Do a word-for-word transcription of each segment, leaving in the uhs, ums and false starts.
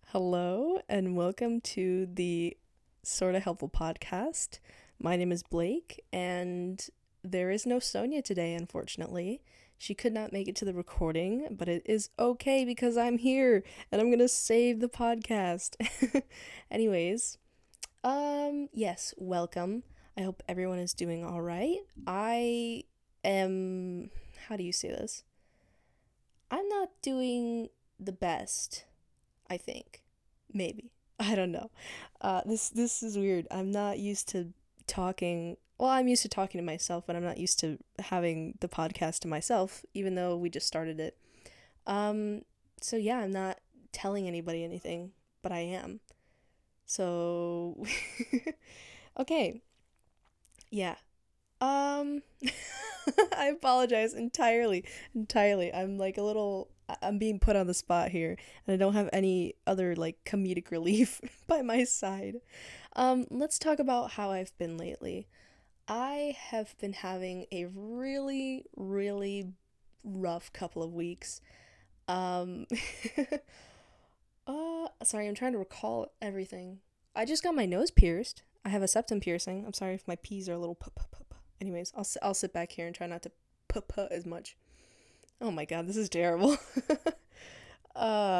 Hello, and welcome to the Sorta Helpful podcast. My name is Blake, and there is no Sonia today, unfortunately. She could not make it to the recording, but it is okay because I'm here and I'm gonna save the podcast. Anyways, um, yes, welcome. I hope everyone is doing all right. I am, how do you say this? I'm not doing the best, I think. Maybe. I don't know. Uh, this this is weird. I'm not used to talking. Well, I'm used to talking to myself, but I'm not used to having the podcast to myself, even though we just started it. Um, so yeah, I'm not telling anybody anything, but I am. So, okay, yeah. Um, I apologize entirely, entirely. I'm like a little, I- I'm being put on the spot here, and I don't have any other like comedic relief by my side. Um, let's talk about how I've been lately. I have been having a really, really rough couple of weeks. Um, uh, sorry, I'm trying to recall everything. I just got my nose pierced. I have a septum piercing. I'm sorry if my P's are a little pu- pu- pu- pu- Anyways, I'll s- I'll sit back here and try not to pu- pu- as much. Oh my god, this is terrible. uh,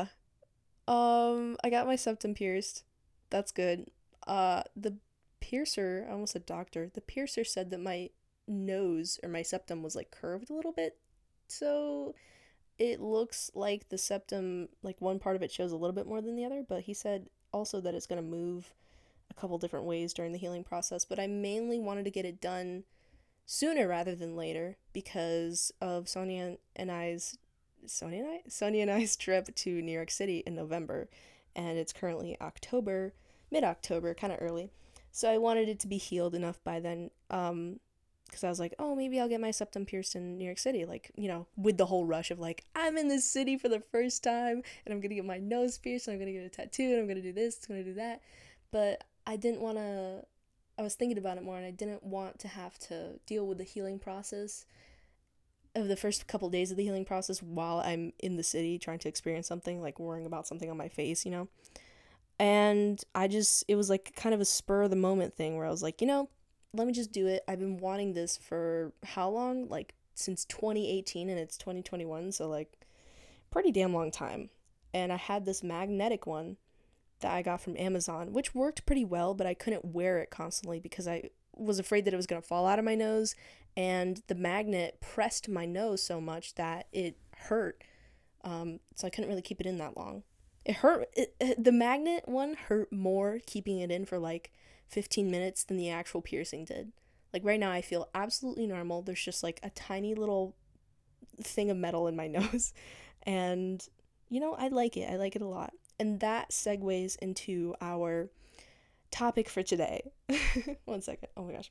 um, I got my septum pierced. That's good. Uh, the piercer, I almost said doctor. The piercer said that my nose or my septum was like curved a little bit, so it looks like the septum, like one part of it shows a little bit more than the other, but he said also that it's going to move a couple different ways during the healing process. But I mainly wanted to get it done sooner rather than later because of Sonia and I's Sonia and I Sonia and I's trip to New York City in November, and it's currently October, mid October, kind of early. So I wanted it to be healed enough by then. Um, because I was like, oh, maybe I'll get my septum pierced in New York City, like, you know, with the whole rush of like, I'm in this city for the first time, and I'm gonna get my nose pierced, and I'm gonna get a tattoo, and I'm gonna do this, I'm gonna do that. But I didn't want to. I was thinking about it more, and I didn't want to have to deal with the healing process of the first couple days of the healing process while I'm in the city trying to experience something, like worrying about something on my face, you know? And I just, it was like kind of a spur of the moment thing where I was like, you know, let me just do it. I've been wanting this for how long? Like since twenty eighteen, and it's twenty twenty-one, so like pretty damn long time. And I had this magnetic one that I got from Amazon, which worked pretty well, but I couldn't wear it constantly because I was afraid that it was going to fall out of my nose, and the magnet pressed my nose so much that it hurt. Um, so I couldn't really keep it in that long. It hurt. It, it, the magnet one hurt more keeping it in for like fifteen minutes than the actual piercing did. Like right now, I feel absolutely normal. There's just like a tiny little thing of metal in my nose. And, you know, I like it. I like it a lot. And that segues into our topic for today. One second. Oh my gosh.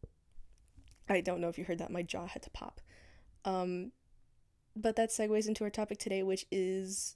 I don't know if you heard that. My jaw had to pop. Um, but that segues into our topic today, which is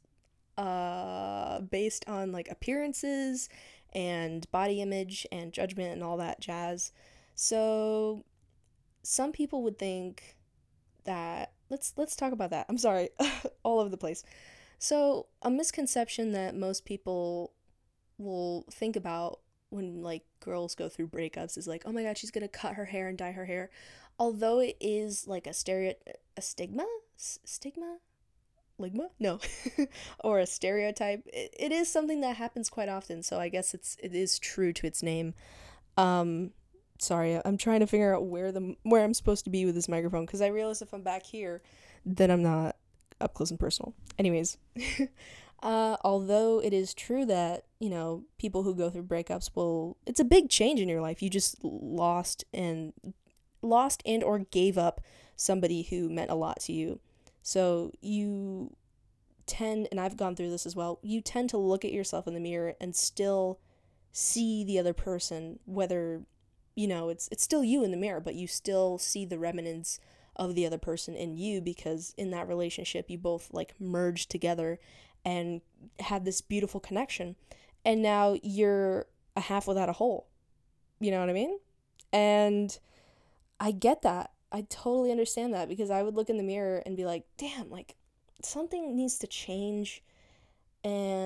uh, based on like appearances and body image and judgment and all that jazz. So some people would think that let's let's talk about that. I'm sorry, all over the place. So, a misconception that most people will think about when like girls go through breakups is like, "Oh my god, she's going to cut her hair and dye her hair." Although it is like a stereo a stigma? S- stigma? Ligma? No. Or a stereotype. It, it is something that happens quite often, so I guess it's it is true to its name. Um sorry, I'm trying to figure out where the where I'm supposed to be with this microphone because I realize if I'm back here, then I'm not up close and personal. Anyways, uh, although it is true that you know people who go through breakups will, it's a big change in your life. You just lost and lost and or gave up somebody who meant a lot to you. So you tend, and I've gone through this as well. You tend to look at yourself in the mirror and still see the other person, whether you know it's it's still you in the mirror, but you still see the remnants of the other person in you because in that relationship you both like merged together and had this beautiful connection, and now you're a half without a whole. You know what I mean? And I get that. I totally understand that because I would look in the mirror and be like, damn, like something needs to change, and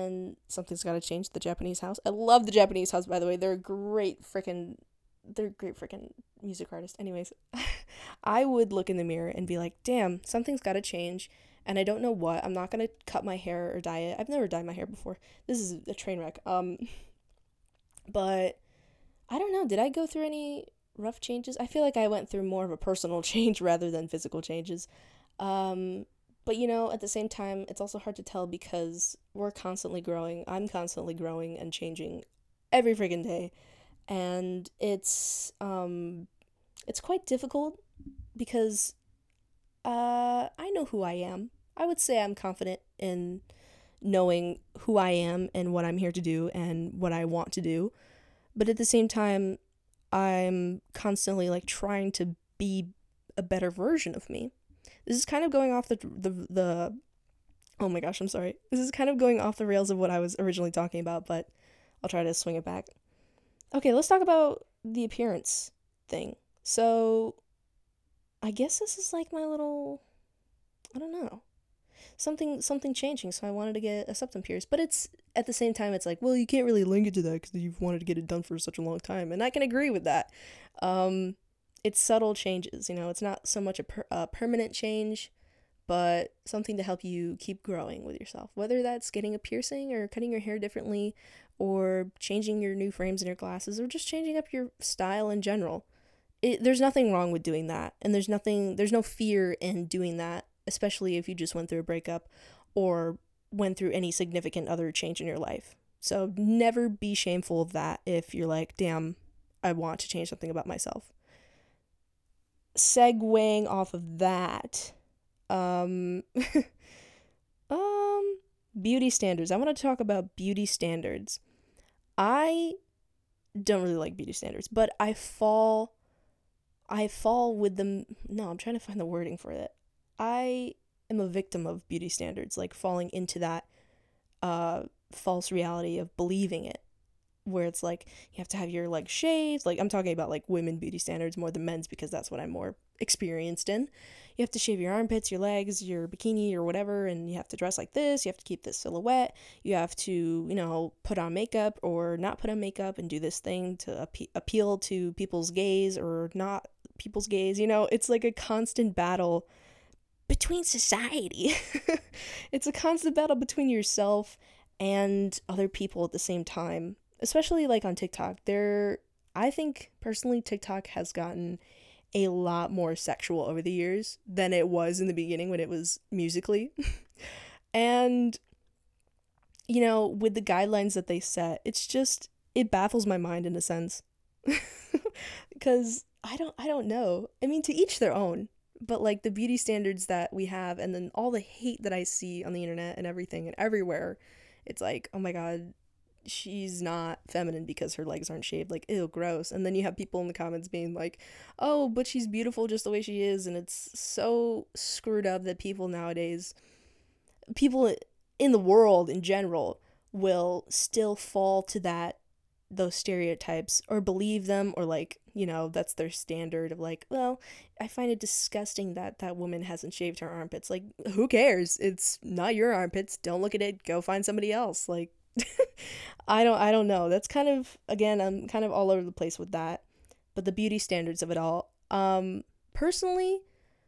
Something's Gotta Change, the Japanese House. I love the Japanese House, by the way. They're a great freaking, they're a great freaking music artist. Anyways, I would look in the mirror and be like, damn, something's gotta change. And I don't know what. I'm not gonna cut my hair or dye it. I've never dyed my hair before. This is a train wreck. Um, but I don't know. Did I go through any rough changes? I feel like I went through more of a personal change rather than physical changes. Um, but you know, at the same time, it's also hard to tell because we're constantly growing. I'm constantly growing and changing every freaking day. And it's um it's quite difficult because uh I know who I am. I would say I'm confident in knowing who I am and what I'm here to do and what I want to do. But at the same time, I'm constantly like trying to be a better version of me. This is kind of going off the the the oh my gosh, I'm sorry. This is kind of going off the rails of what I was originally talking about, but I'll try to swing it back. Okay, let's talk about the appearance thing. So, I guess this is like my little, I don't know. Something something changing, so I wanted to get a septum pierced. But it's at the same time it's like, well, you can't really link it to that cuz you've wanted to get it done for such a long time, and I can agree with that. Um it's subtle changes, you know. It's not so much a per- a permanent change, but something to help you keep growing with yourself. Whether that's getting a piercing or cutting your hair differently or changing your new frames in your glasses or just changing up your style in general. It, there's nothing wrong with doing that. And there's nothing there's no fear in doing that, especially if you just went through a breakup or went through any significant other change in your life. So never be shameful of that if you're like, "Damn, I want to change something about myself." Segueing off of that, um um beauty standards. I want to talk about beauty standards. I don't really like beauty standards, but I fall I fall with them. No, I'm trying to find the wording for it. I am a victim of beauty standards, like falling into that uh false reality of believing it, where it's like you have to have your legs shaved. Like I'm talking about like women beauty standards more than men's because that's what I'm more experienced in. You have to shave your armpits, your legs, your bikini or whatever, and you have to dress like this. You have to keep this silhouette. You have to, you know, put on makeup or not put on makeup and do this thing to ap- appeal to people's gaze or not people's gaze. You know, it's like a constant battle between society. It's a constant battle between yourself and other people at the same time, especially like on TikTok. There, I think personally, TikTok has gotten a lot more sexual over the years than it was in the beginning when it was Musically. And, you know, with the guidelines that they set, it's just, it baffles my mind in a sense. Because I don't, I don't know. I mean, to each their own. But like the beauty standards that we have and then all the hate that I see on the internet and everything and everywhere, it's like, oh my God, she's not feminine because her legs aren't shaved. Like, ew, gross. And then you have people in the comments being like, oh, but she's beautiful just the way she is. And it's so screwed up that people nowadays, people in the world in general, will still fall to that, those stereotypes or believe them, or like, you know, that's their standard of like, well, I find it disgusting that that woman hasn't shaved her armpits. Like, who cares? It's not your armpits. Don't look at it. Go find somebody else. Like, I don't I don't know. That's kind of, again, I'm kind of all over the place with that. But the beauty standards of it all. Um personally,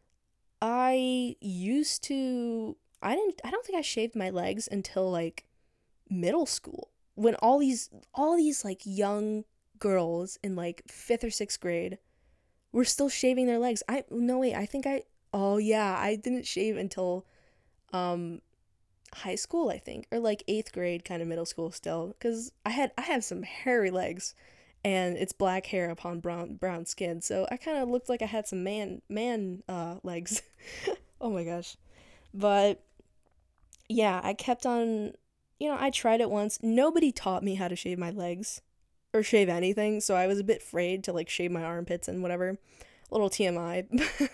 I used to I didn't I don't think I shaved my legs until like middle school. When all these all these like young girls in like fifth or sixth grade were still shaving their legs. I no wait, I think I oh yeah, I didn't shave until um high school, I think, or like eighth grade, kind of middle school still, because I had I have some hairy legs, and it's black hair upon brown brown skin, so I kind of looked like I had some man man uh legs. Oh my gosh, but yeah, I kept on. You know, I tried it once. Nobody taught me how to shave my legs or shave anything, so I was a bit afraid to like shave my armpits and whatever. Little T M I.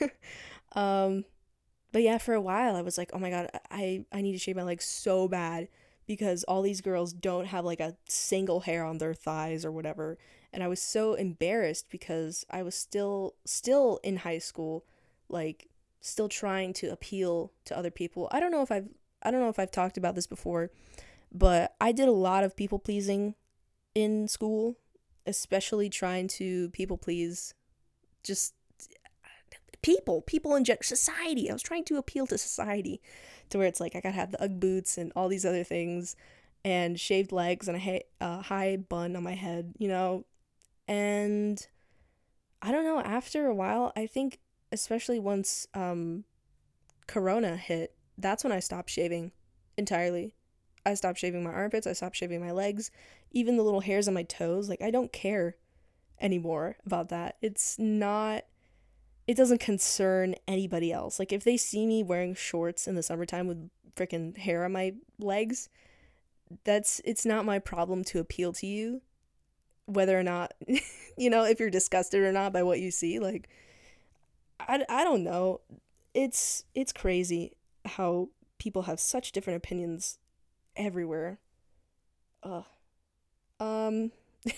um But yeah, for a while I was like, oh my God, I, I need to shave my legs so bad because all these girls don't have like a single hair on their thighs or whatever. And I was so embarrassed because I was still still in high school, like still trying to appeal to other people. I don't know if I've I don't know if I've talked about this before, But I did a lot of people pleasing in school, especially trying to people please just people, people in general, society. I was trying to appeal to society to where it's like I gotta have the Ugg boots and all these other things and shaved legs and a ha- uh, high bun on my head, you know? And I don't know, after a while, I think, especially once um, Corona hit, that's when I stopped shaving entirely. I stopped shaving my armpits, I stopped shaving my legs, even the little hairs on my toes. Like, I don't care anymore about that. It's not, it doesn't concern anybody else. Like, if they see me wearing shorts in the summertime with freaking hair on my legs, that's, it's not my problem to appeal to you, whether or not, you know, if you're disgusted or not by what you see. Like, I, I don't know. It's, it's crazy how people have such different opinions everywhere. Ugh. Um,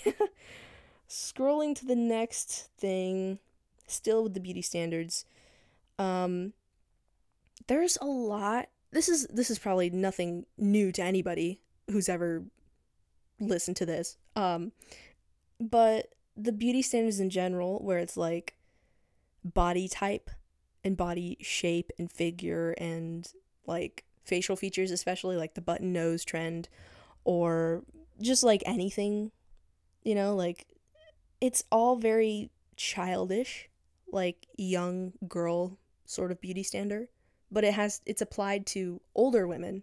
Scrolling to the next thing, still with the beauty standards. Um, there's a lot. This is this is probably nothing new to anybody who's ever listened to this. Um, but the beauty standards in general, where it's like body type and body shape and figure and like facial features, especially like the button nose trend, or just like anything, you know, like it's all very childish, like young girl sort of beauty standard, but it has it's applied to older women.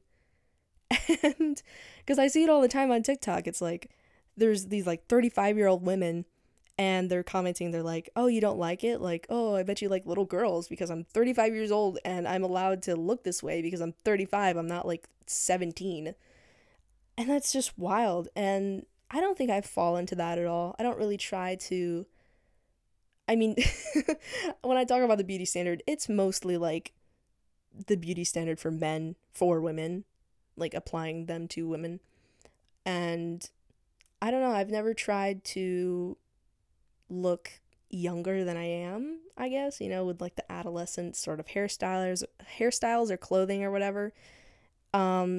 And because I see it all the time on TikTok, it's like there's these like thirty-five year old women and they're commenting, they're like, oh, you don't like it? Like, oh, I bet you like little girls because I'm thirty-five years old and I'm allowed to look this way because I'm thirty-five. I'm not like seventeen. And that's just wild. And I don't think I fall into that at all. I don't really try to. I mean, when I talk about the beauty standard, it's mostly like the beauty standard for men, for women, like applying them to women. And I don't know, I've never tried to look younger than I am, I guess, you know, with like the adolescent sort of hairstyles, hairstyles or clothing or whatever. Um,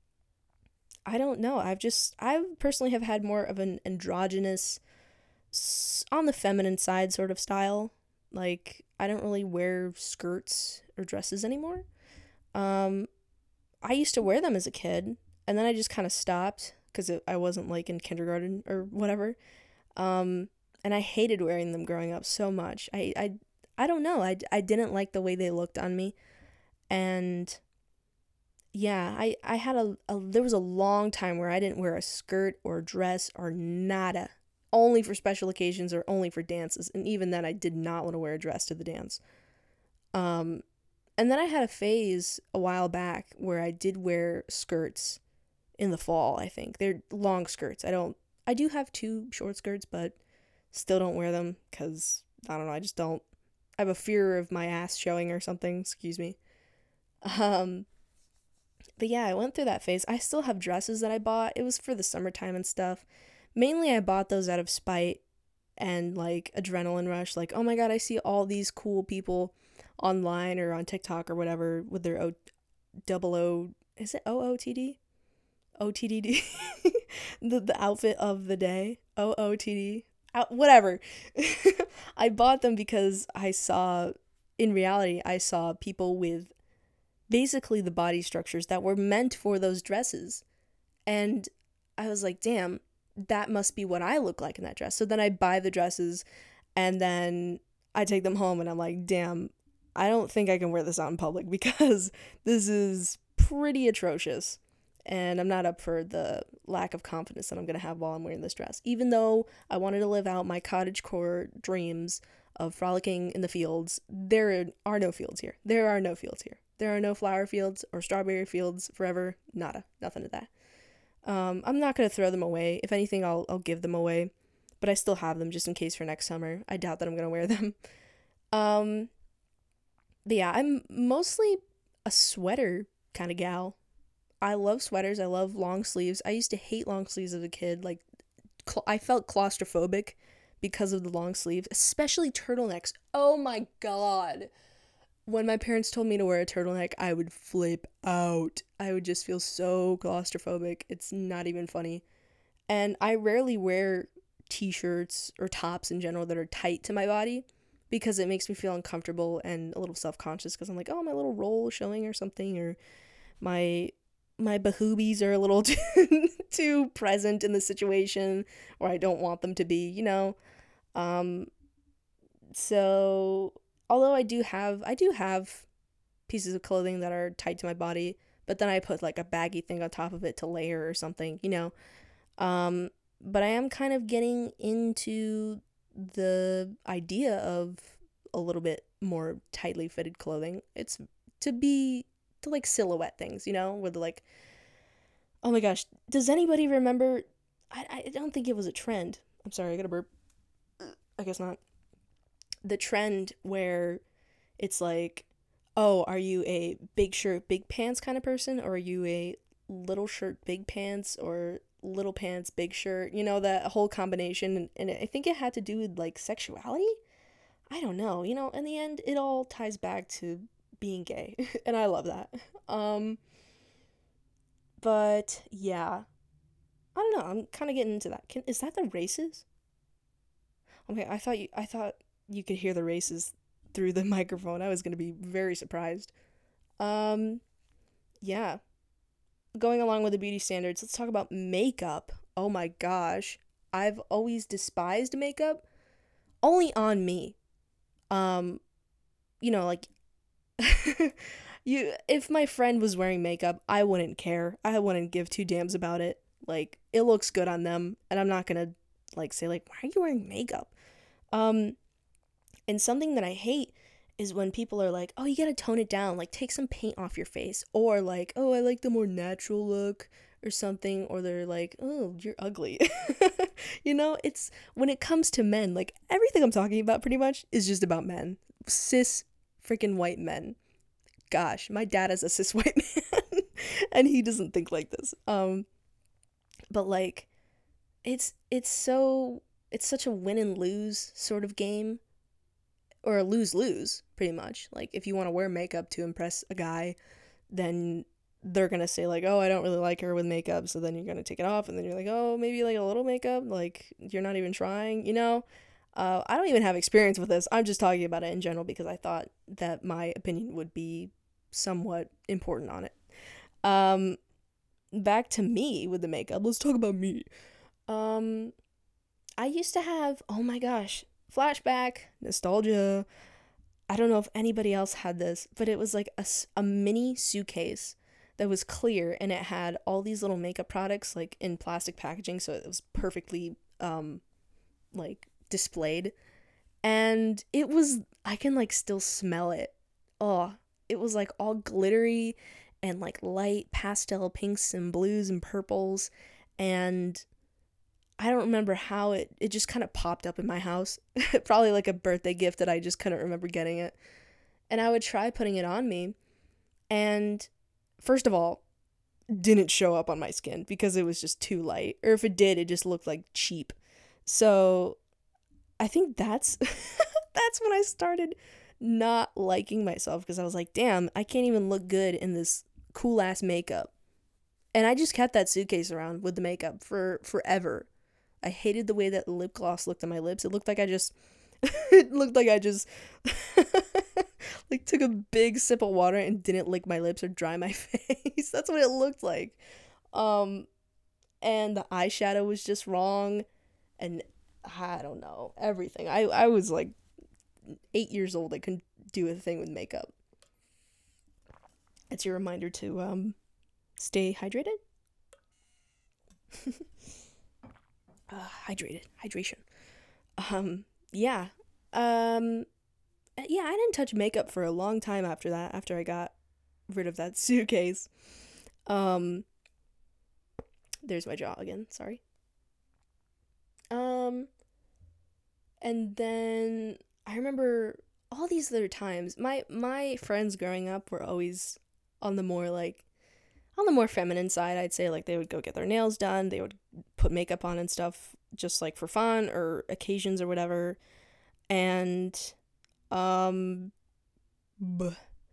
I don't know. I've just, I personally have had more of an androgynous, on the feminine side sort of style. Like, I don't really wear skirts or dresses anymore. Um, I used to wear them as a kid, and then I just kind of stopped because I wasn't like in kindergarten or whatever. Um, and I hated wearing them growing up so much. I, I, I don't know. I, I didn't like the way they looked on me. And yeah, I, I had a, a, there was a long time where I didn't wear a skirt or a dress or nada. Only for special occasions or only for dances. And even then, I did not want to wear a dress to the dance. Um, and then I had a phase a while back where I did wear skirts in the fall, I think. They're long skirts. I don't, I do have two short skirts, but still don't wear them because, I don't know, I just don't, I have a fear of my ass showing or something, excuse me. Um, but yeah, I went through that phase. I still have dresses that I bought. It was for the summertime and stuff. Mainly I bought those out of spite and like adrenaline rush. Like, oh my god, I see all these cool people online or on TikTok or whatever with their O double O, is it O O T D? O T D D? the, the outfit of the day. O O T D. Out, whatever. I bought them because I saw, in reality, I saw people with basically the body structures that were meant for those dresses. And I was like, damn, that must be what I look like in that dress. So then I buy the dresses and then I take them home and I'm like, damn, I don't think I can wear this out in public because this is pretty atrocious. And I'm not up for the lack of confidence that I'm going to have while I'm wearing this dress. Even though I wanted to live out my cottagecore dreams of frolicking in the fields, there are no fields here. There are no fields here. There are no flower fields or strawberry fields forever. Nada. Nothing of that. Um, I'm not going to throw them away. If anything, I'll I'll give them away. But I still have them just in case for next summer. I doubt that I'm going to wear them. Um, but yeah, I'm mostly a sweater kind of gal. I love sweaters. I love long sleeves. I used to hate long sleeves as a kid. Like, cl- I felt claustrophobic because of the long sleeves, especially turtlenecks. Oh my god. when my parents told me to wear a turtleneck, I would flip out. I would just feel so claustrophobic. It's not even funny. And I rarely wear t-shirts or tops in general that are tight to my body because it makes me feel uncomfortable and a little self-conscious because I'm like, oh, my little roll showing or something, or my my bahoobies are a little too, too present in the situation, or I don't want them to be, you know. Um, so although I do have I do have pieces of clothing that are tight to my body, but then I put like a baggy thing on top of it to layer or something, you know. Um, but I am kind of getting into the idea of a little bit more tightly fitted clothing. It's to be to like silhouette things, you know, where the like, oh my gosh, does anybody remember? I I don't think it was a trend. I'm sorry, I got a burp. I guess not. The trend where it's like, oh, are you a big shirt, big pants kind of person, or are you a little shirt, big pants, or little pants, big shirt? You know, that whole combination. And, and I think it had to do with like sexuality. I don't know. You know, in the end, it all ties back to being gay, and I love that. Um, but yeah, I don't know. I'm kind of getting into that. Can is that the races? Okay, I thought you. I thought you could hear the races through the microphone. I was gonna be very surprised. Um, yeah. Going along with the beauty standards, let's talk about makeup. Oh my gosh. I've always despised makeup only on me. Um, you know, like you if my friend was wearing makeup, I wouldn't care. I wouldn't give two damns about it. Like it looks good on them, and I'm not going to like say like, "Why are you wearing makeup?" Um, and something that I hate is when people are like, oh, you gotta tone it down, like take some paint off your face, or like, oh, I like the more natural look or something, or they're like, oh, you're ugly. You know, it's when it comes to men, like everything I'm talking about pretty much is just about men. Cis freaking white men. Gosh, my dad is a cis white man and he doesn't think like this. Um, but like it's it's so it's such a win and lose sort of game, or a lose-lose, pretty much. Like, if you want to wear makeup to impress a guy, then they're going to say, like, oh, I don't really like her with makeup, so then you're going to take it off, and then you're like, oh, maybe, like, a little makeup? Like, you're not even trying, you know? Uh, I don't even have experience with this. I'm just talking about it in general because I thought that my opinion would be somewhat important on it. Um, back to me with the makeup. Let's talk about me. Um, I used to have, oh my gosh, flashback, nostalgia. I don't know if anybody else had this, but it was like a, a mini suitcase that was clear, and it had all these little makeup products like in plastic packaging, so it was perfectly um like displayed. And it was, I can like still smell it. Oh, it was like all glittery and like light pastel pinks and blues and purples, and I don't remember how it, it just kind of popped up in my house. Probably like a birthday gift that I just couldn't remember getting it. And I would try putting it on me. And first of all, didn't show up on my skin because it was just too light. Or if it did, it just looked like cheap. So I think that's that's when I started not liking myself, because I was like, damn, I can't even look good in this cool ass makeup. And I just kept that suitcase around with the makeup for forever. I hated the way that lip gloss looked on my lips. It looked like I just it looked like I just like took a big sip of water and didn't lick my lips or dry my face. That's what it looked like. Um and the eyeshadow was just wrong, and I don't know, everything. I I was like eight years old. I couldn't do a thing with makeup. It's your reminder to um stay hydrated. uh, hydrated, hydration. Um, yeah. Um, yeah, I didn't touch makeup for a long time after that, after I got rid of that suitcase. Um, there's my jaw again, sorry. Um, and then I remember all these other times, my, my friends growing up were always on the more, like, on the more feminine side. I'd say, like, they would go get their nails done, they would put makeup on and stuff, just, like, for fun or occasions or whatever. And, um, Buh.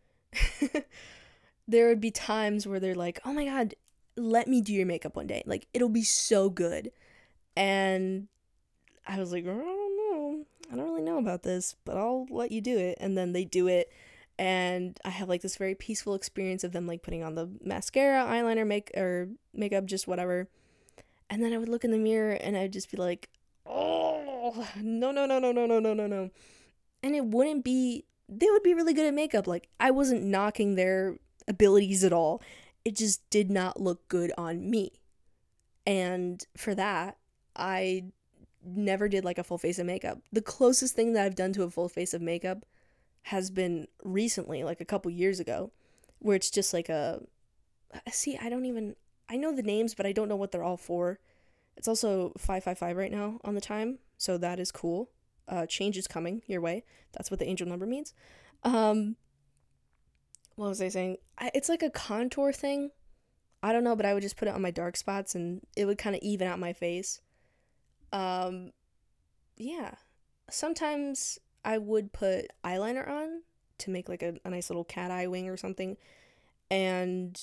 There would be times where they're like, oh my god, let me do your makeup one day. Like, it'll be so good. And I was like, I don't know. I don't really know about this, but I'll let you do it. And then they do it. And I have like this very peaceful experience of them like putting on the mascara, eyeliner, make or makeup, just whatever. And then I would look in the mirror and I'd just be like, oh, no, no, no, no, no, no, no, no, no. And it wouldn't be, they would be really good at makeup. Like, I wasn't knocking their abilities at all. It just did not look good on me. And for that, I never did like a full face of makeup. The closest thing that I've done to a full face of makeup has been recently, like a couple years ago, where it's just like a, see, I don't even, I know the names, but I don't know what they're all for. It's also five five five right now on the time, so that is cool. Uh, change is coming your way. That's what the angel number means. Um, what was I saying? I, it's like a contour thing. I don't know, but I would just put it on my dark spots and it would kind of even out my face. Um, yeah. Sometimes I would put eyeliner on to make like a, a nice little cat eye wing or something. And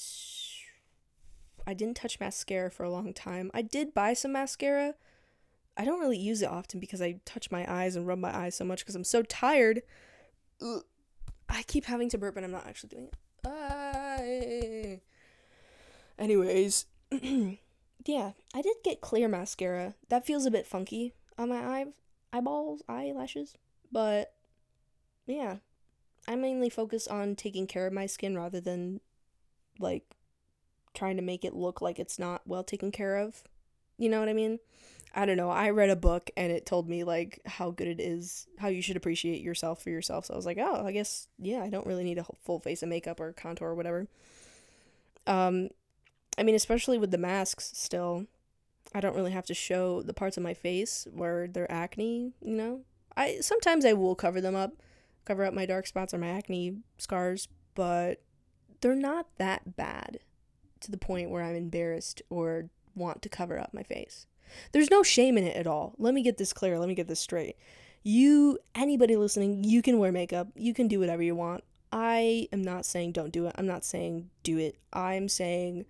I didn't touch mascara for a long time. I did buy some mascara. I don't really use it often because I touch my eyes and rub my eyes so much because I'm so tired. Ugh. I keep having to burp and I'm not actually doing it. I... Anyways, yeah, I did get clear mascara. That feels a bit funky on my eye, eyeballs, eyelashes, but yeah, I mainly focus on taking care of my skin rather than, like, trying to make it look like it's not well taken care of. You know what I mean? I don't know. I read a book and it told me, like, how good it is, how you should appreciate yourself for yourself. So I was like, oh, I guess, yeah, I don't really need a full face of makeup or contour or whatever. Um, I mean, especially with the masks still, I don't really have to show the parts of my face where they're acne, you know? I sometimes I will cover them up, cover up my dark spots or my acne scars, but they're not that bad to the point where I'm embarrassed or want to cover up my face. There's no shame in it at all. Let me get this clear. Let me get this straight. You, anybody listening, you can wear makeup. You can do whatever you want. I am not saying don't do it. I'm not saying do it. I'm saying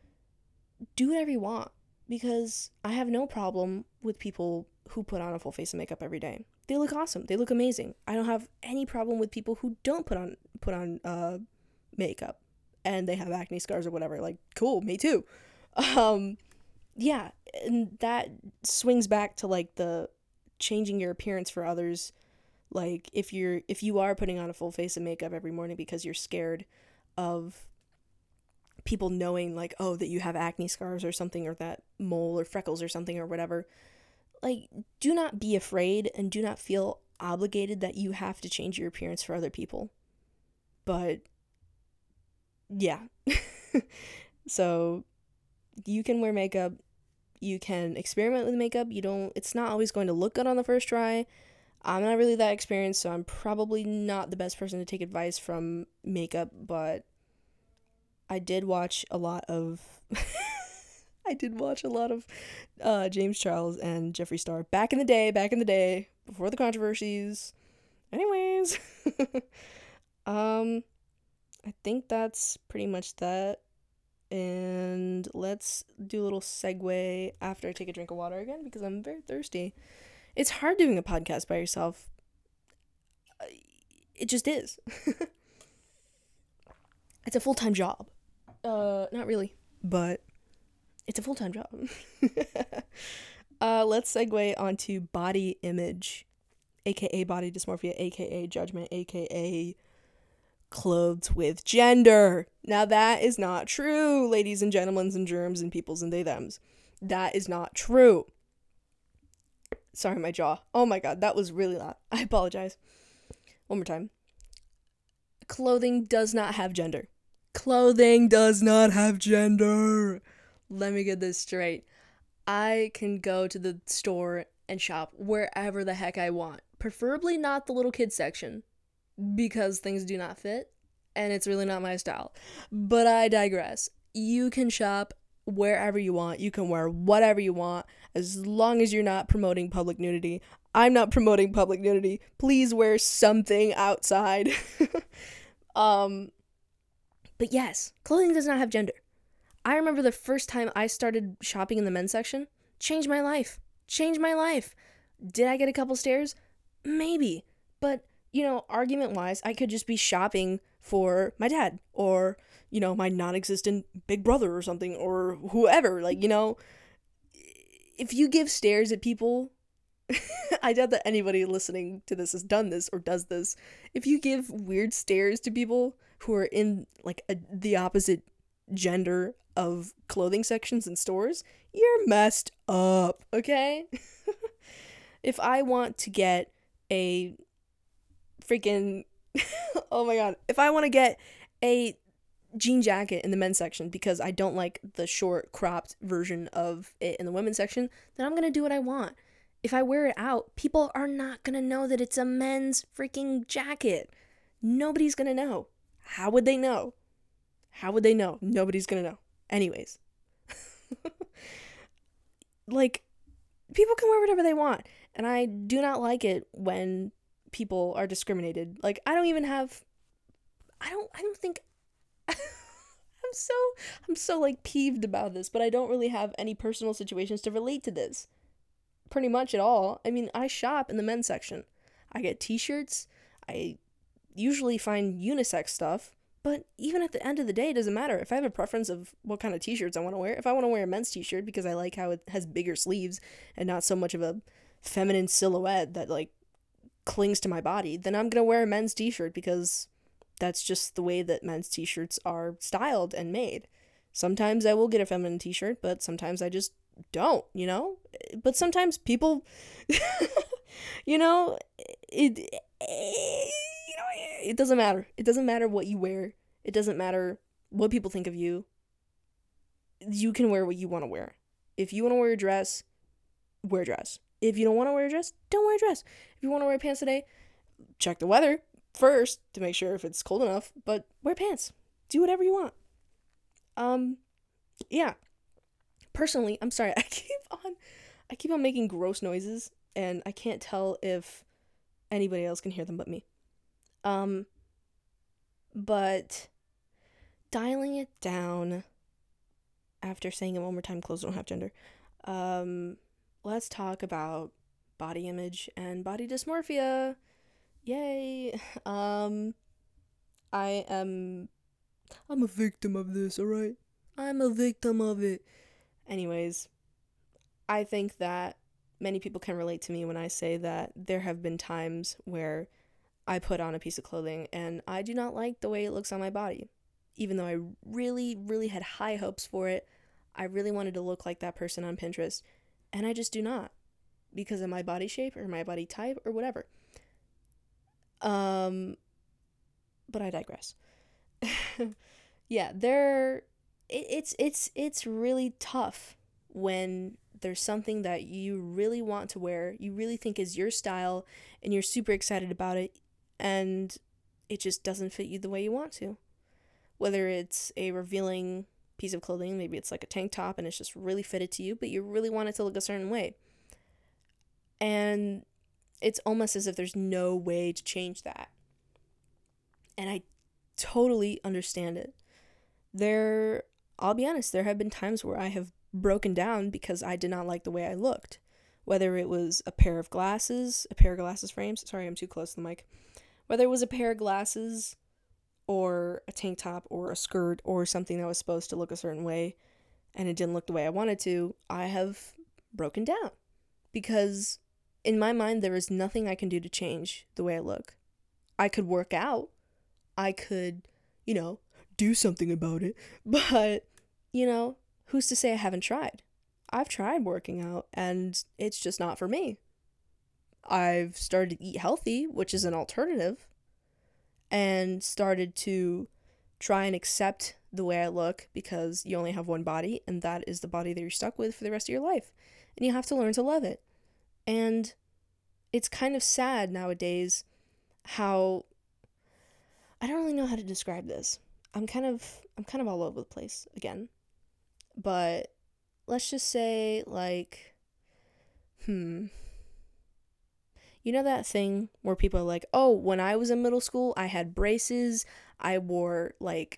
do whatever you want, because I have no problem with people who put on a full face of makeup every day. They look awesome. They look amazing. I don't have any problem with people who don't put on put on uh makeup and they have acne scars or whatever. Like, cool, me too. Um yeah, and that swings back to like the changing your appearance for others. Like, if you're if you are putting on a full face of makeup every morning because you're scared of people knowing, like, oh, that you have acne scars or something, or that mole or freckles or something or whatever, like, do not be afraid and do not feel obligated that you have to change your appearance for other people. But yeah. So you can wear makeup, you can experiment with makeup. You don't, it's not always going to look good on the first try. I'm not really that experienced, so I'm probably not the best person to take advice from makeup, but I did watch a lot of I did watch a lot of uh, James Charles and Jeffree Star back in the day, back in the day, before the controversies. Anyways, um, I think that's pretty much that. And let's do a little segue after I take a drink of water again, because I'm very thirsty. It's hard doing a podcast by yourself. It just is. It's a full-time job. Uh, not really, but it's a full-time job. uh, let's segue onto body image, aka body dysmorphia, aka judgment, aka clothes with gender. Now that is not true, ladies and gentlemen and germs and peoples and they thems. That is not true. Sorry, my jaw. Oh my god, that was really loud. I apologize. One more time. Clothing does not have gender. Clothing does not have gender. Let me get this straight. I can go to the store and shop wherever the heck I want. Preferably not the little kid section, because things do not fit, and it's really not my style. But I digress. You can shop wherever you want. You can wear whatever you want, as long as you're not promoting public nudity. I'm not promoting public nudity. Please wear something outside. Um, but yes, clothing does not have gender. I remember the first time I started shopping in the men's section, changed my life. Changed my life. Did I get a couple stares? Maybe. But, you know, argument wise, I could just be shopping for my dad or, you know, my non existent big brother or something or whoever. Like, you know, if you give stares at people, I doubt that anybody listening to this has done this or does this. If you give weird stares to people who are in like a, the opposite gender of clothing sections in stores, you're messed up, okay? If I want to get a freaking oh my god, if I want to get a jean jacket in the men's section because I don't like the short cropped version of it in the women's section, then I'm going to do what I want. If I wear it out, people are not going to know that it's a men's freaking jacket. Nobody's going to know. How would they know? How would they know? Nobody's going to know. Anyways. Like, people can wear whatever they want. And I do not like it when people are discriminated. Like, I don't even have... I don't, I don't think... I'm so, I'm so, like, peeved about this, but I don't really have any personal situations to relate to this. Pretty much at all. I mean, I shop in the men's section. I get t-shirts. I usually find unisex stuff. But even at the end of the day, it doesn't matter. If I have a preference of what kind of t-shirts I want to wear, if I want to wear a men's t-shirt because I like how it has bigger sleeves and not so much of a feminine silhouette that, like, clings to my body, then I'm going to wear a men's t-shirt because that's just the way that men's t-shirts are styled and made. Sometimes I will get a feminine t-shirt, but sometimes I just don't, you know? But sometimes people, you know, it, it, you know, it doesn't matter. It doesn't matter what you wear. It doesn't matter what people think of you. You can wear what you want to wear. If you want to wear a dress, wear a dress. If you don't want to wear a dress, don't wear a dress. If you want to wear pants today, check the weather first to make sure if it's cold enough, but wear pants. Do whatever you want. Um, yeah. Personally, I'm sorry, I keep on, I keep on making gross noises, and I can't tell if anybody else can hear them but me. Um, but dialing it down after saying it one more time, clothes don't have gender. Um, let's talk about body image and body dysmorphia. Yay. Um, I am, I'm a victim of this, alright? I'm a victim of it. Anyways, I think that many people can relate to me when I say that there have been times where I put on a piece of clothing and I do not like the way it looks on my body. Even though I really, really had high hopes for it, I really wanted to look like that person on Pinterest, and I just do not because of my body shape or my body type or whatever. Um, but I digress. Yeah, there... it's it's it's really tough when there's something that you really want to wear, you really think is your style, and you're super excited about it, and it just doesn't fit you the way you want to. Whether it's a revealing piece of clothing, maybe it's like a tank top and it's just really fitted to you, but you really want it to look a certain way. And it's almost as if there's no way to change that. And I totally understand it. There I'll be honest, there have been times where I have broken down because I did not like the way I looked. Whether it was a pair of glasses, a pair of glasses frames, sorry, I'm too close to the mic. Whether it was a pair of glasses or a tank top or a skirt or something that was supposed to look a certain way and it didn't look the way I wanted to, I have broken down. Because in my mind, there is nothing I can do to change the way I look. I could work out. I could, you know, do something about it. But, you know, who's to say I haven't tried? I've tried working out, and it's just not for me. I've started to eat healthy, which is an alternative, and started to try and accept the way I look because you only have one body, and that is the body that you're stuck with for the rest of your life. And you have to learn to love it. And it's kind of sad nowadays how... I don't really know how to describe this. I'm kind of I'm kind of all over the place again. But let's just say, like, hmm. You know that thing where people are like, oh, when I was in middle school, I had braces, I wore like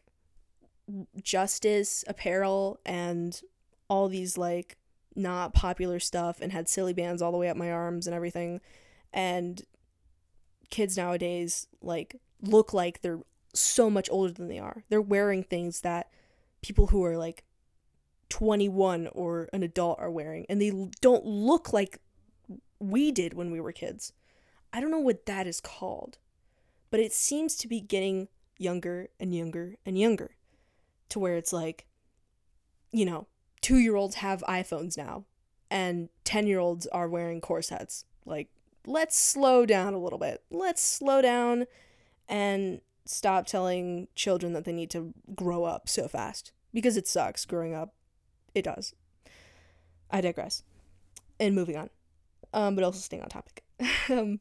Justice apparel and all these like not popular stuff and had silly bands all the way up my arms and everything. And kids nowadays like look like they're so much older than they are. They're wearing things that people who are like twenty-one or an adult are wearing, and they don't look like we did when we were kids. I don't know what that is called, but it seems to be getting younger and younger and younger to where it's like, you know, two-year-olds have iPhones now and ten-year-olds are wearing corsets. Like, let's slow down a little bit. Let's slow down and stop telling children that they need to grow up so fast, because it sucks growing up. It does. I digress. And moving on. Um, but also staying on topic. um,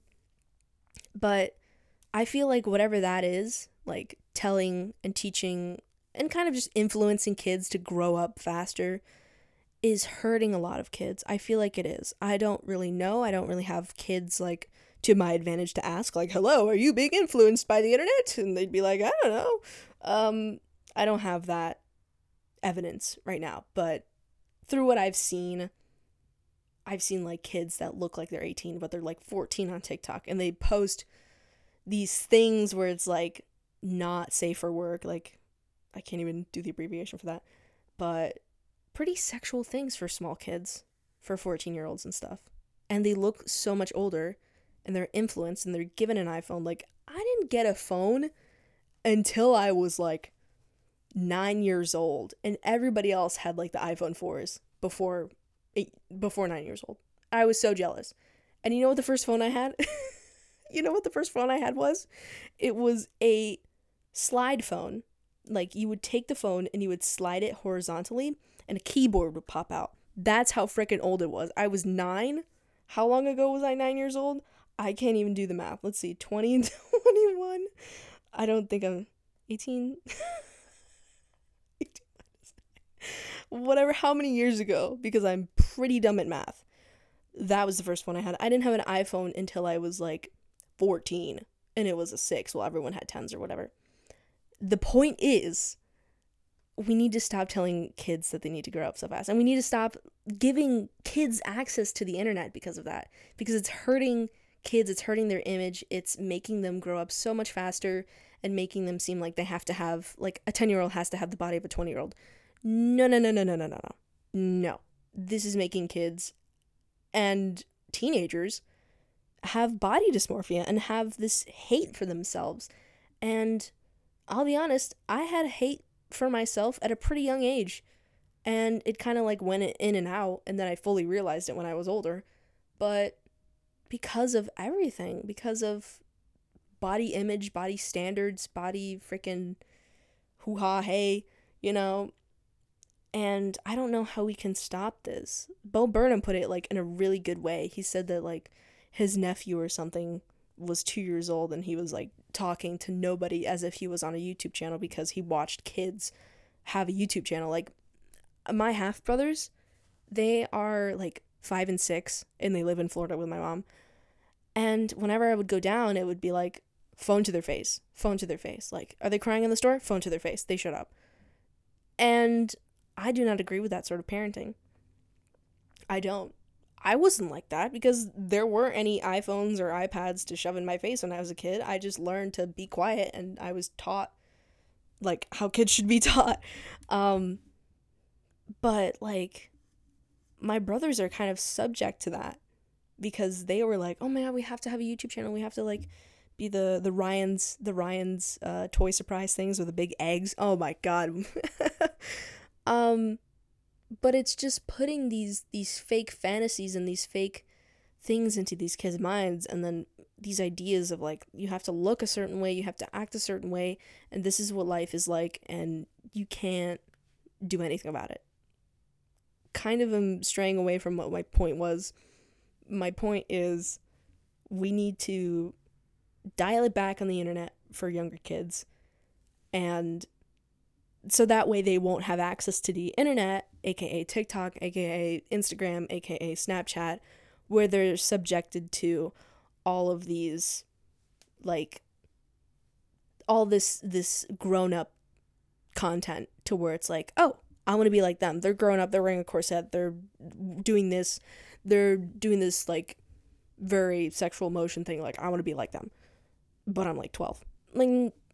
but I feel like whatever that is, like telling and teaching and kind of just influencing kids to grow up faster, is hurting a lot of kids. I feel like it is. I don't really know. I don't really have kids like to my advantage to ask, like, hello, are you being influenced by the internet? And they'd be like, I don't know. Um, I don't have that evidence right now, but through what I've seen, I've seen like kids that look like they're eighteen, but they're like fourteen on TikTok, and they post these things where it's like not safe for work. Like, I can't even do the abbreviation for that, but pretty sexual things for small kids, for fourteen year olds and stuff. And they look so much older, and they're influenced, and they're given an iPhone. Like, I didn't get a phone until I was like nine years old, and everybody else had like the iPhone fours before eight, before nine years old. I was so jealous. And you know what the first phone I had? You know what the first phone I had was? It was a slide phone. Like, you would take the phone and you would slide it horizontally, and a keyboard would pop out. That's how freaking old it was. I was nine. How long ago was I nine years old? I can't even do the math. Let's see, twenty and twenty-one. I don't think I'm eighteen. Whatever, how many years ago, because I'm pretty dumb at math. That was the first one I had. I didn't have an iPhone until I was like fourteen, and it was a six. Well, everyone had tens or whatever. The point is, we need to stop telling kids that they need to grow up so fast, and we need to stop giving kids access to the internet because of that, because it's hurting kids, it's hurting their image, it's making them grow up so much faster and making them seem like they have to have, like, a ten-year-old has to have the body of a twenty-year-old. No, no, no, no, no, no, no, no. No. This is making kids and teenagers have body dysmorphia and have this hate for themselves. And I'll be honest, I had hate for myself at a pretty young age. And it kind of like went in and out, and then I fully realized it when I was older. But because of everything, because of body image, body standards, body freaking hoo-ha, hey, you know. And I don't know how we can stop this. Bo Burnham put it like in a really good way. He said that like his nephew or something was two years old, and he was like talking to nobody as if he was on a YouTube channel because he watched kids have a YouTube channel. Like, my half brothers, they are like five and six, and they live in Florida with my mom. And whenever I would go down, it would be like phone to their face, phone to their face. Like, are they crying in the store? Phone to their face. They shut up. And I do not agree with that sort of parenting. I don't. I wasn't like that because there weren't any iPhones or iPads to shove in my face when I was a kid. I just learned to be quiet, and I was taught like how kids should be taught. Um, but like, my brothers are kind of subject to that because they were like, oh my God, we have to have a YouTube channel. We have to like be the, the Ryan's, the Ryan's uh, toy surprise things with the big eggs. Oh my God. Um, but it's just putting these, these fake fantasies and these fake things into these kids' minds, and then these ideas of like, you have to look a certain way, you have to act a certain way, and this is what life is like, and you can't do anything about it. Kind of am straying away from what my point was. My point is, we need to dial it back on the internet for younger kids, and so that way they won't have access to the internet, aka TikTok, aka Instagram, aka Snapchat, where they're subjected to all of these, like, all this this grown up content to where it's like, oh, I want to be like them. They're grown up, they're wearing a corset, they're doing this, they're doing this, like, very sexual motion thing, like, I want to be like them. But I'm like twelve. Like,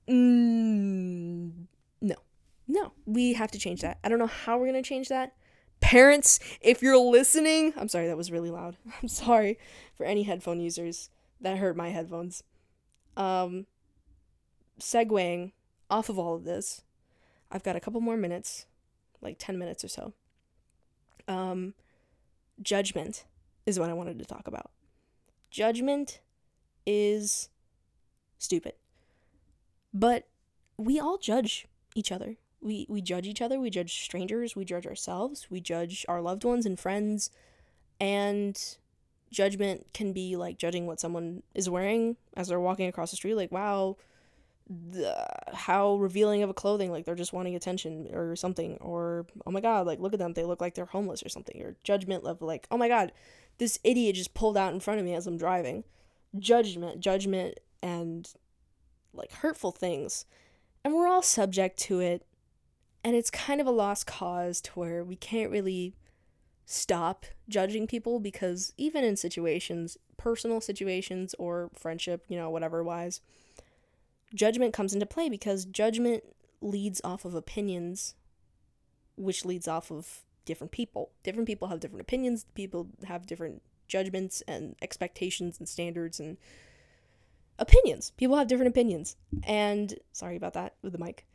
mm, no. No. We have to change that. I don't know how we're going to change that. Parents, if you're listening, I'm sorry, that was really loud. I'm sorry for any headphone users. That hurt my headphones. Um, segueing off of all of this, I've got a couple more minutes, like ten minutes or so. Um, judgment is what I wanted to talk about. Judgment is stupid. But we all judge each other. We we judge each other, we judge strangers, we judge ourselves, we judge our loved ones and friends, and judgment can be like judging what someone is wearing as they're walking across the street, like, wow, the, how revealing of a clothing, like they're just wanting attention or something, or oh my god, like look at them, they look like they're homeless or something, or judgment of like, oh my god, this idiot just pulled out in front of me as I'm driving. Judgment, judgment, and like hurtful things, and we're all subject to it. And it's kind of a lost cause to where we can't really stop judging people, because even in situations, personal situations or friendship, you know, whatever wise, judgment comes into play, because judgment leads off of opinions, which leads off of different people. Different people have different opinions, people have different judgments and expectations and standards and opinions. People have different opinions. And sorry about that with the mic.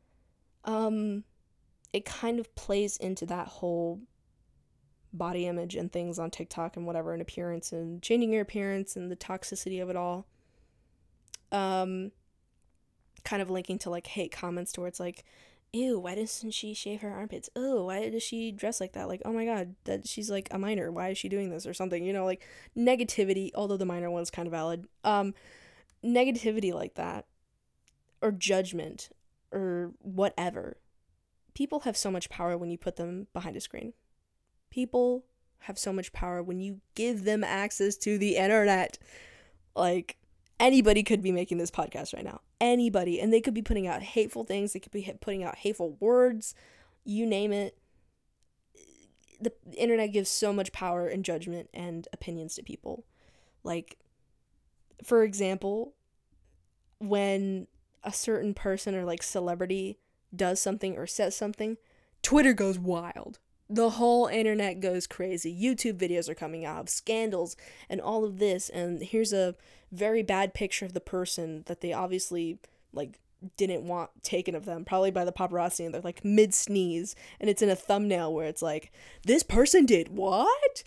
Um, it kind of plays into that whole body image and things on TikTok and whatever, and appearance and changing your appearance and the toxicity of it all. Um, kind of linking to like hate comments to where it's like, ew, why doesn't she shave her armpits? Oh, why does she dress like that? Like, oh my god, that she's like a minor. Why is she doing this or something? You know, like negativity, although the minor one's kind of valid. Um, negativity like that, or judgment, or whatever. People have so much power when you put them behind a screen. People have so much power when you give them access to the internet. Like, anybody could be making this podcast right now. Anybody. And they could be putting out hateful things. They could be putting out hateful words. You name it. The internet gives so much power and judgment and opinions to people. Like, for example, when a certain person or like celebrity does something or says something, Twitter goes wild. The whole internet goes crazy. YouTube videos are coming out of scandals and all of this, and here's a very bad picture of the person that they obviously like didn't want taken of them, probably by the paparazzi, and they're like mid sneeze, and it's in a thumbnail where it's like, this person did what?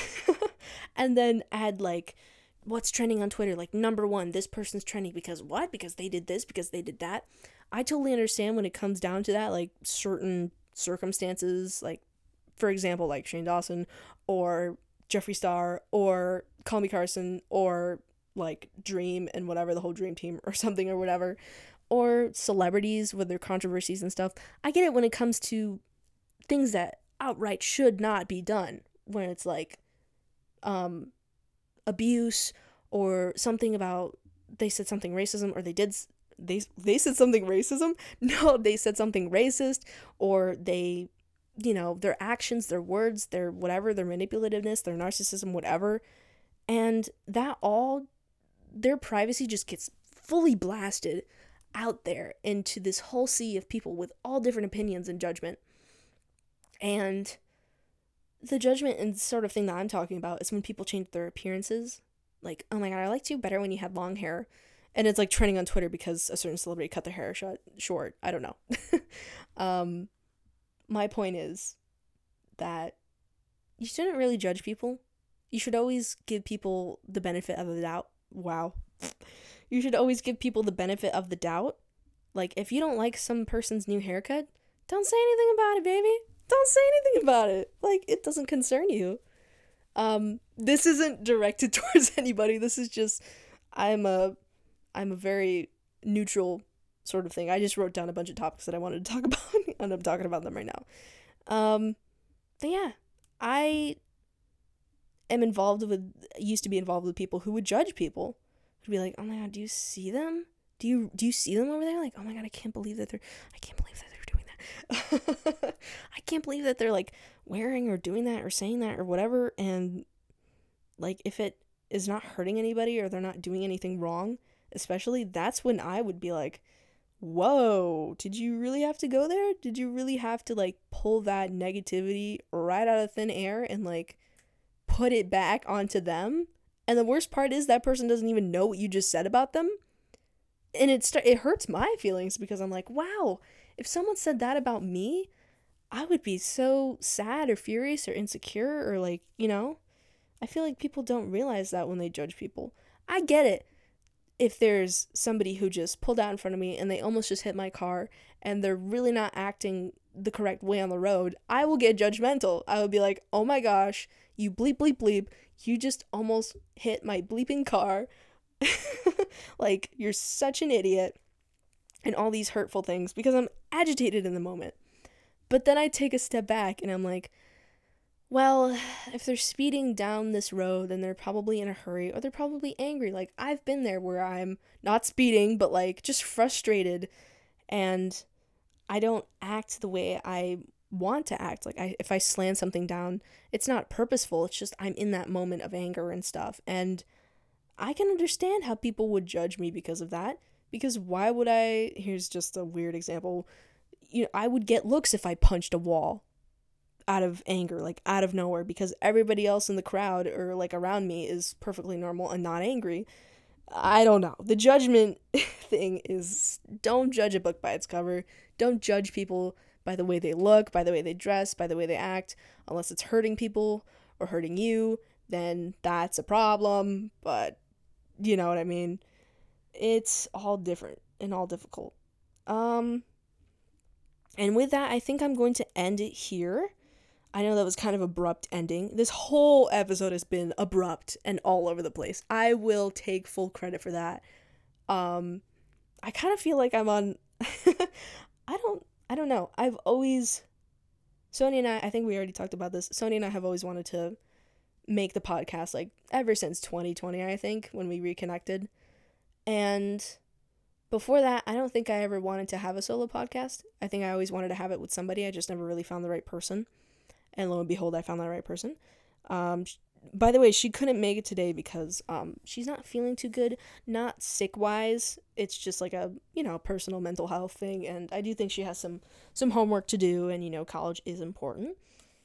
And then add like what's trending on Twitter, like number one, this person's trending because what? Because they did this, because they did that. I totally understand when it comes down to that, like certain circumstances, like for example, like Shane Dawson or Jeffree Star or Call Me Carson or like Dream and whatever, the whole Dream Team or something or whatever, or celebrities with their controversies and stuff. I get it when it comes to things that outright should not be done, when it's like um abuse or something about they said something racism, or they did they they said something racism no they said something racist, or they, you know, their actions, their words, their whatever, their manipulativeness, their narcissism, whatever, and that all, their privacy just gets fully blasted out there into this whole sea of people with all different opinions and judgment. And the judgment and sort of thing that I'm talking about is when people change their appearances. Like, oh my god, I liked you better when you had long hair. And it's like trending on Twitter because a certain celebrity cut their hair short. short. I don't know. um, my point is that you shouldn't really judge people. You should always give people the benefit of the doubt. Wow. You should always give people the benefit of the doubt. Like, if you don't like some person's new haircut, don't say anything about it, baby. Don't say anything about it. Like, it doesn't concern you. Um, this isn't directed towards anybody. This is just, I'm a, I'm a very neutral sort of thing. I just wrote down a bunch of topics that I wanted to talk about, and I'm talking about them right now. Um, but yeah, I am involved with, used to be involved with people who would judge people. Who'd be like, oh my god, do you see them? Do you, do you see them over there? Like, oh my god, I can't believe that they're, I can't believe that they're doing that. I can't believe that they're, like, wearing or doing that or saying that or whatever. And, like, if it is not hurting anybody or they're not doing anything wrong, especially, that's when I would be like, whoa, did you really have to go there? Did you really have to, like, pull that negativity right out of thin air and, like, put it back onto them? And the worst part is that person doesn't even know what you just said about them. And it st- it hurts my feelings because I'm like, wow, if someone said that about me, I would be so sad or furious or insecure or, like, you know, I feel like people don't realize that when they judge people. I get it. If there's somebody who just pulled out in front of me and they almost just hit my car and they're really not acting the correct way on the road, I will get judgmental. I will be like, oh my gosh, you bleep, bleep, bleep. You just almost hit my bleeping car. Like, you're such an idiot. And all these hurtful things because I'm agitated in the moment. But then I take a step back and I'm like, well, if they're speeding down this road, then they're probably in a hurry or they're probably angry. Like, I've been there where I'm not speeding, but, like, just frustrated and I don't act the way I want to act. Like, I, if I slam something down, it's not purposeful. It's just I'm in that moment of anger and stuff. And I can understand how people would judge me because of that. Because why would I, here's just a weird example, you know, I would get looks if I punched a wall out of anger, like out of nowhere, because everybody else in the crowd or like around me is perfectly normal and not angry. I don't know. The judgment thing is, don't judge a book by its cover. Don't judge people by the way they look, by the way they dress, by the way they act, unless it's hurting people or hurting you, then that's a problem. But you know what I mean? It's all different and all difficult. Um, and with that, I think I'm going to end it here. I know that was kind of abrupt ending. This whole episode has been abrupt and all over the place. I will take full credit for that. Um, I kind of feel like I'm on, I don't, I don't know. I've always, Sonia and I, I think we already talked about this. Sonia and I have always wanted to make the podcast, like, ever since twenty twenty, I think, when we reconnected. And before that, I don't think I ever wanted to have a solo podcast. I think I always wanted to have it with somebody. I just never really found the right person. And lo and behold, I found that right person. Um, by the way, she couldn't make it today because um, she's not feeling too good. Not sick-wise. It's just like a, you know, personal mental health thing. And I do think she has some, some homework to do. And, you know, college is important.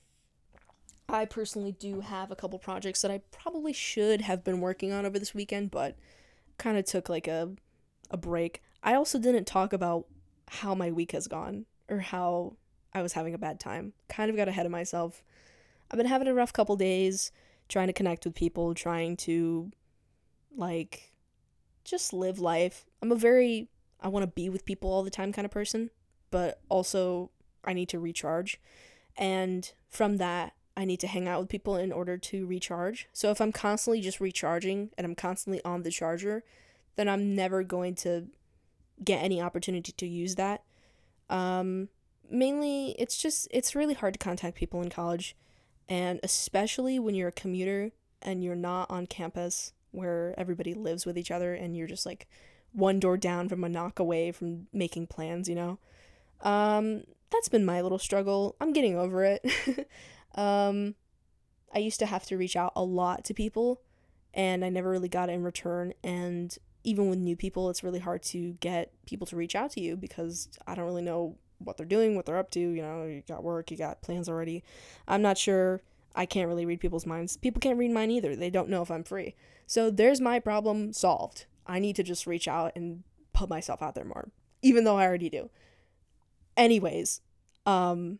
I personally do have a couple projects that I probably should have been working on over this weekend, but kind of took like a, a break. I also didn't talk about how my week has gone or how I was having a bad time. Kind of got ahead of myself. I've been having a rough couple days, trying to connect with people, trying to, like, just live life. I'm a very, I want to be with people all the time kind of person, but also I need to recharge. And from that, I need to hang out with people in order to recharge. So if I'm constantly just recharging and I'm constantly on the charger, then I'm never going to get any opportunity to use that. Um, mainly, it's just, it's really hard to contact people in college. And especially when you're a commuter and you're not on campus where everybody lives with each other and you're just like one door down from a knock away from making plans, you know? Um, that's been my little struggle. I'm getting over it. um, I used to have to reach out a lot to people and I never really got it in return. And even with new people, it's really hard to get people to reach out to you because I don't really know what they're doing, what they're up to. You know, you got work, you got plans already. I'm not sure. I can't really read people's minds. People can't read mine either. They don't know if I'm free. So there's my problem solved. I need to just reach out and put myself out there more, even though I already do. Anyways, um,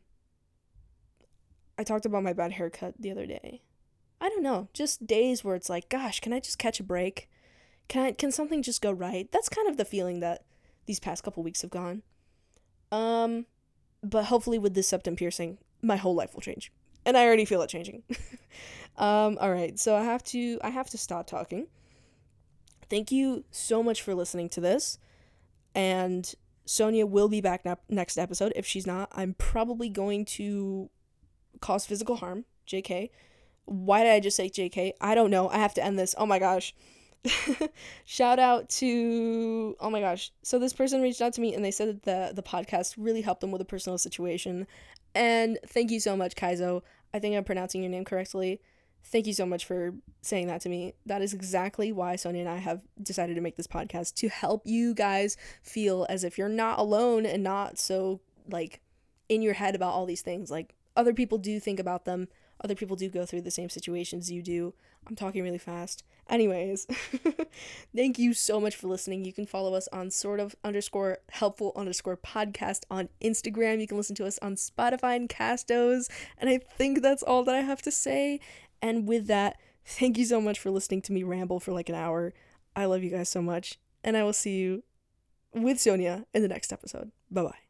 I talked about my bad haircut the other day. I don't know, just days where it's like, gosh, can I just catch a break? Can I, can something just go right? That's kind of the feeling that these past couple weeks have gone. Um, but hopefully with this septum piercing, my whole life will change. And I already feel it changing. um, all right, so I have to, I have to stop talking. Thank you so much for listening to this. And Sonia will be back ne- next episode. If she's not, I'm probably going to cause physical harm. J K. Why did I just say J K? I don't know. I have to end this. Oh my gosh. Shout out to, oh my gosh. So this person reached out to me and they said that the, the podcast really helped them with a personal situation. And thank you so much, Kaizo. I think I'm pronouncing your name correctly. Thank you so much for saying that to me. That is exactly why Sonia and I have decided to make this podcast, to help you guys feel as if you're not alone and not so, like, in your head about all these things. Like, other people do think about them. Other people do go through the same situations you do. I'm talking really fast. Anyways, thank you so much for listening. You can follow us on sort of underscore helpful underscore podcast on Instagram. You can listen to us on Spotify and Castos. And I think that's all that I have to say. And with that, thank you so much for listening to me ramble for like an hour. I love you guys so much. And I will see you with Sonia in the next episode. Bye-bye.